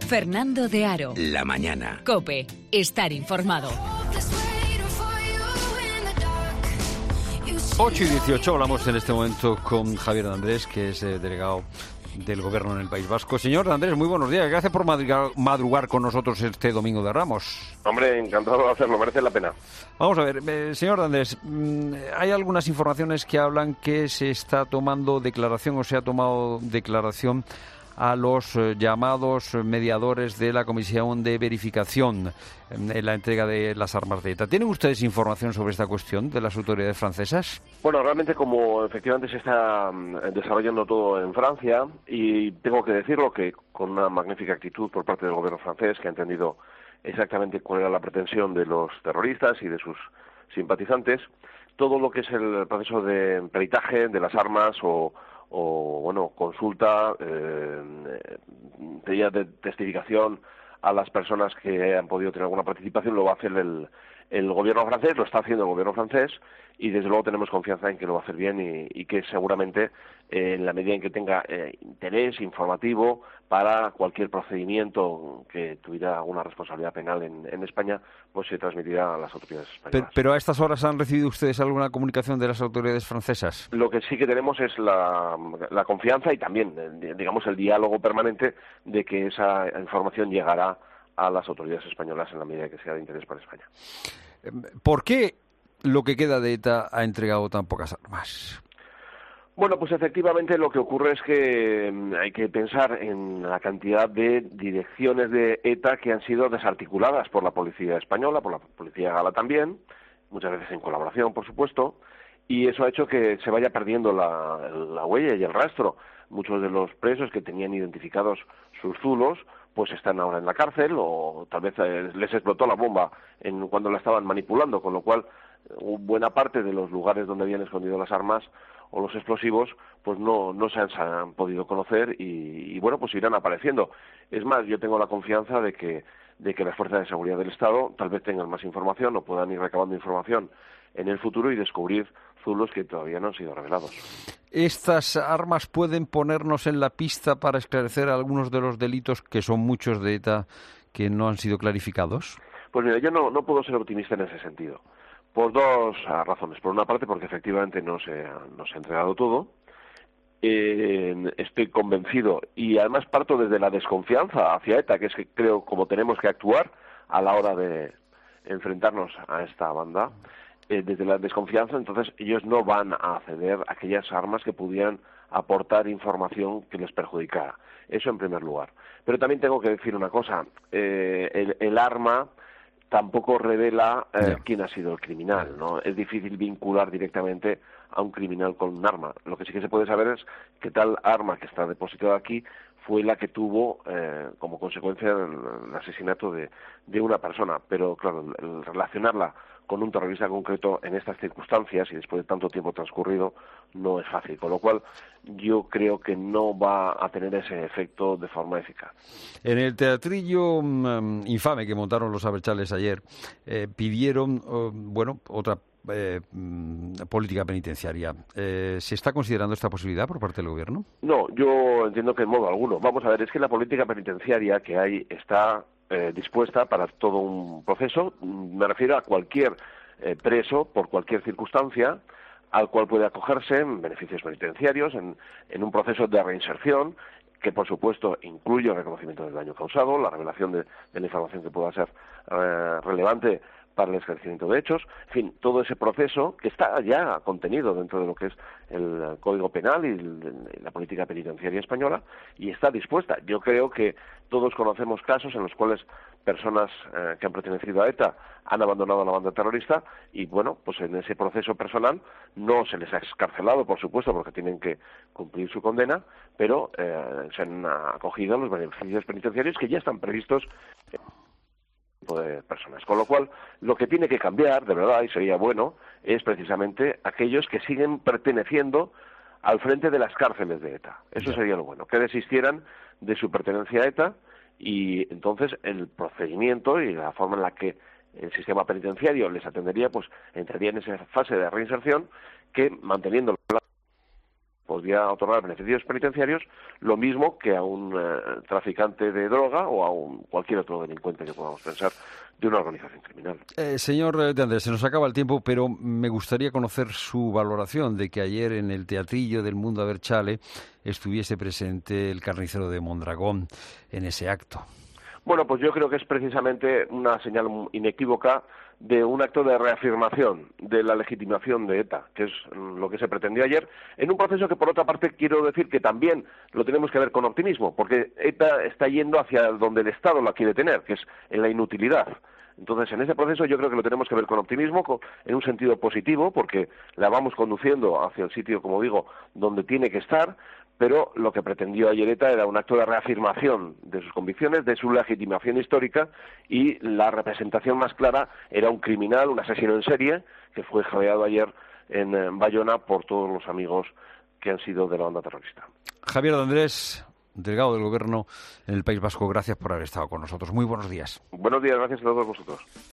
Fernando de Aro. La mañana. COPE. Estar informado. 8:18, hablamos en este momento con Javier de Andrés, que es delegado del Gobierno en el País Vasco. Señor de Andrés, muy buenos días. Gracias por madrugar con nosotros este Domingo de Ramos. Hombre, encantado de hacerlo, merece la pena. Vamos a ver, señor de Andrés, hay algunas informaciones que hablan que se está tomando declaración o se ha tomado declaración a los llamados mediadores de la Comisión de Verificación en la entrega de las armas de ETA. ¿Tienen ustedes información sobre esta cuestión de las autoridades francesas? Bueno, realmente como efectivamente se está desarrollando todo en Francia, y tengo que decirlo que con una magnífica actitud por parte del gobierno francés, que ha entendido exactamente cuál era la pretensión de los terroristas y de sus simpatizantes, todo lo que es el proceso de peritaje de las armas o consulta, de testificación a las personas que han podido tener alguna participación, lo va a hacer el gobierno francés, lo está haciendo el gobierno francés, y desde luego tenemos confianza en que lo va a hacer bien y que seguramente en la medida en que tenga interés informativo para cualquier procedimiento que tuviera alguna responsabilidad penal en España, pues se transmitirá a las autoridades españolas. Pero a estas horas, ¿han recibido ustedes alguna comunicación de las autoridades francesas? Lo que sí que tenemos es la confianza y también, digamos, el diálogo permanente de que esa información llegará a las autoridades españolas en la medida que sea de interés para España. ¿Por qué lo que queda de ETA ha entregado tan pocas armas? Bueno, pues efectivamente lo que ocurre es que hay que pensar en la cantidad de direcciones de ETA que han sido desarticuladas por la policía española, por la policía gala también, muchas veces en colaboración, por supuesto, y eso ha hecho que se vaya perdiendo la huella y el rastro. Muchos de los presos que tenían identificados sus zulos, pues están ahora en la cárcel, o tal vez les explotó la bomba cuando la estaban manipulando, con lo cual buena parte de los lugares donde habían escondido las armas o los explosivos pues no se han podido conocer y bueno, pues irán apareciendo. Es más, yo tengo la confianza de que las fuerzas de seguridad del Estado tal vez tengan más información o puedan ir recabando información en el futuro y descubrir zulos que todavía no han sido revelados. ¿Estas armas pueden ponernos en la pista para esclarecer algunos de los delitos, que son muchos de ETA, que no han sido clarificados? Pues mira, yo no puedo ser optimista en ese sentido, por dos razones. Por una parte, porque efectivamente no se ha entregado todo. Estoy convencido, y además parto desde la desconfianza hacia ETA, que es que creo como tenemos que actuar a la hora de enfrentarnos a esta banda. Desde la desconfianza, entonces ellos no van a ceder a aquellas armas que pudieran aportar información que les perjudicara. Eso en primer lugar. Pero también tengo que decir una cosa, el arma tampoco revela quién ha sido el criminal, ¿no? Es difícil vincular directamente a un criminal con un arma. Lo que sí que se puede saber es que tal arma que está depositada aquí fue la que tuvo como consecuencia el asesinato de una persona. Pero claro, el relacionarla con un terrorista concreto en estas circunstancias y después de tanto tiempo transcurrido no es fácil, con lo cual yo creo que no va a tener ese efecto de forma eficaz. En el teatrillo infame que montaron los abertzales ayer, pidieron otra política penitenciaria. ¿Se está considerando esta posibilidad por parte del Gobierno? No, yo entiendo que en modo alguno. Vamos a ver, es que la política penitenciaria que hay está dispuesta para todo un proceso. Me refiero a cualquier preso, por cualquier circunstancia, al cual puede acogerse en beneficios penitenciarios, en un proceso de reinserción, que por supuesto incluye el reconocimiento del daño causado, la revelación de la información que pueda ser relevante para el esclarecimiento de hechos, en fin, todo ese proceso que está ya contenido dentro de lo que es el Código Penal y la política penitenciaria española, y está dispuesta. Yo creo que todos conocemos casos en los cuales personas que han pertenecido a ETA han abandonado la banda terrorista y, bueno, pues en ese proceso personal no se les ha excarcelado, por supuesto, porque tienen que cumplir su condena, pero se han acogido a los beneficios penitenciarios que ya están previstos de personas. Con lo cual, lo que tiene que cambiar, de verdad, y sería bueno, es precisamente aquellos que siguen perteneciendo al frente de las cárceles de ETA. Eso sería lo bueno, que desistieran de su pertenencia a ETA y entonces el procedimiento y la forma en la que el sistema penitenciario les atendería, pues entraría en esa fase de reinserción que, manteniendo podría otorgar beneficios penitenciarios, lo mismo que a un traficante de droga o a cualquier otro delincuente que podamos pensar de una organización criminal. Señor de Andrés, se nos acaba el tiempo, pero me gustaría conocer su valoración de que ayer en el Teatrillo del Mundo Abertzale estuviese presente el carnicero de Mondragón en ese acto. Bueno, pues yo creo que es precisamente una señal inequívoca de un acto de reafirmación de la legitimación de ETA, que es lo que se pretendió ayer, en un proceso que, por otra parte, quiero decir que también lo tenemos que ver con optimismo, porque ETA está yendo hacia donde el Estado la quiere tener, que es en la inutilidad. Entonces, en ese proceso yo creo que lo tenemos que ver con optimismo, en un sentido positivo, porque la vamos conduciendo hacia el sitio, como digo, donde tiene que estar, pero lo que pretendió ayer ETA era un acto de reafirmación de sus convicciones, de su legitimación histórica, y la representación más clara era un criminal, un asesino en serie, que fue jadeado ayer en Bayona por todos los amigos que han sido de la banda terrorista. Javier de Andrés, delegado del Gobierno en el País Vasco, gracias por haber estado con nosotros. Muy buenos días. Buenos días, gracias a todos vosotros.